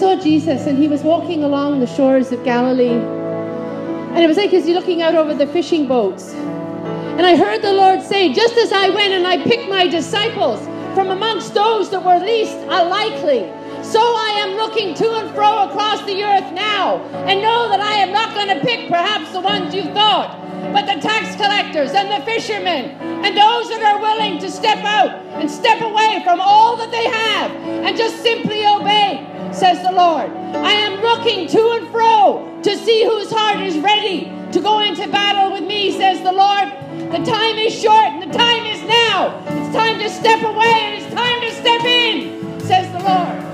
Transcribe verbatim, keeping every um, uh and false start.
saw Jesus, and he was walking along the shores of Galilee. And it was like, as you're looking out over the fishing boats. And I heard the Lord say, just as I went and I picked my disciples from amongst those that were least unlikely, so I am looking to and fro across the earth now, and know that I am not going to pick perhaps the ones you thought, but the tax collectors and the fishermen and those that are willing to step out and step away from all that they have and just simply obey, says the Lord. I am looking to and fro to see whose heart is ready to go into battle with me, says the Lord. The time is short and the time is now. It's time to step away and it's time to step in, says the Lord.